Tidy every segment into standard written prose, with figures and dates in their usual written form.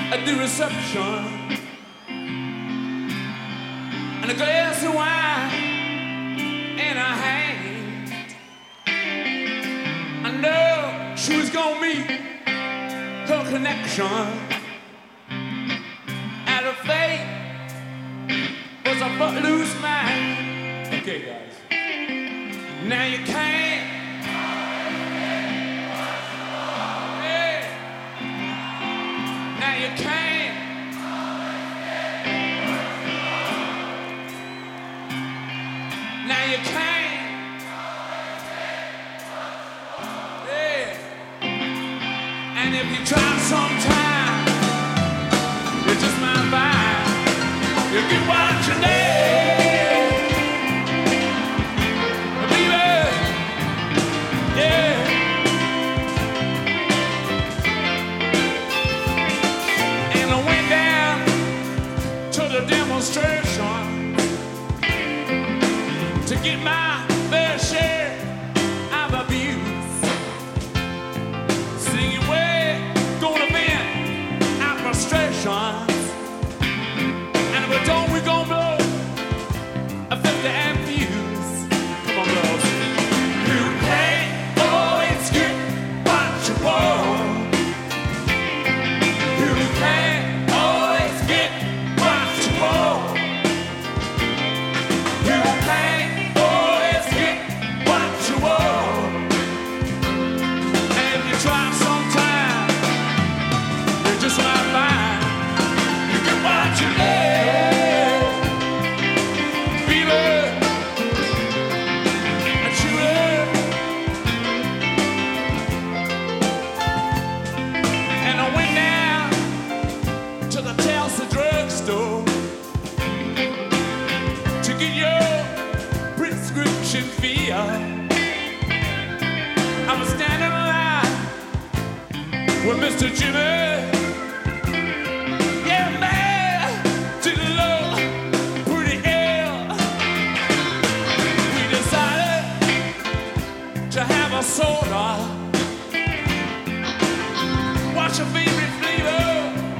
at the reception, and a glass of wine in her hand. I know she was gonna meet her connection, and her fate was a footloose man. Okay, guys. Now you can't. Hey. Now you can't. Now you can't. Yeah. And if you try sometime, you just might find you get what you need, baby. Yeah. And I went down to the demonstration to get my fair share of abuse. Singing, we're gonna vent our frustrations, and if we don't, we're gonna blow a 50 amp fuse. Come on, girls. You can't always get what you want. You can't always get what you want. You can't always get what you want. And if you try sometime, you just might find you get what you need. Fever and sugar. And I went down to the Chelsea drugstore to get your prescription filled. I was standing in line with Mr. Jimmy. Yeah, man, to the low, pretty ill. We decided to have a soda. What's your favorite flavor?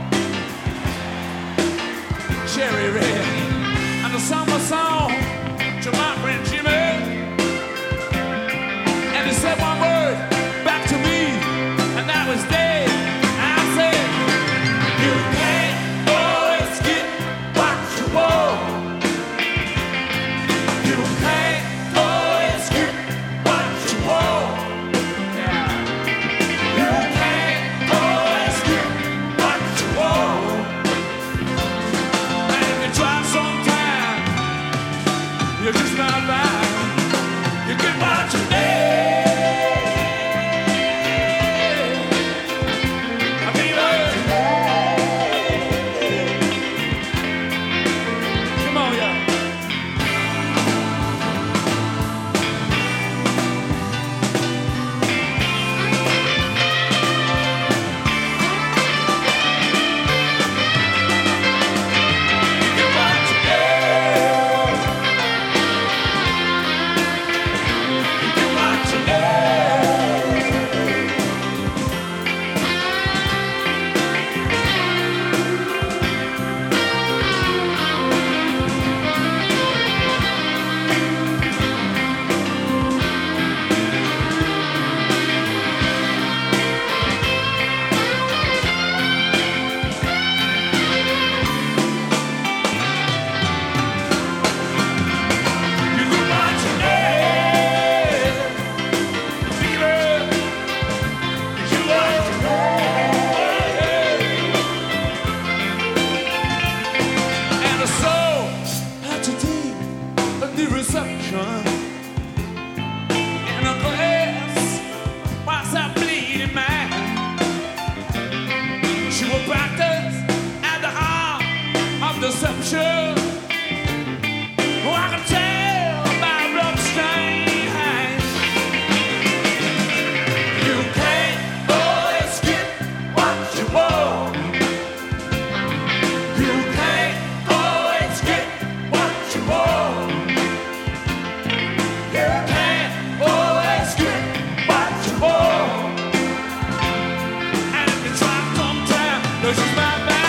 Cherry red. And the summer song to my friend Jimmy. And he said one word back to me, and that was Dave. And I said, you can't always get what you want. You can't always get what you want. Yeah. You can't always get what you want. And if you try sometime, you just might find you get what you need. Come on, y'all. Get what you need. Get what you need. You get what you need. Fever. You what you need. And I saw how to deal with the reception in a glass whilst I bleeding man. She will practice at the art of deception. Oh, I can tell by bloodstained hands. You can't always get what you want. You can't always get what you want. You can't always get what you want. And if you try sometime, there's just my bad.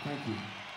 Thank you.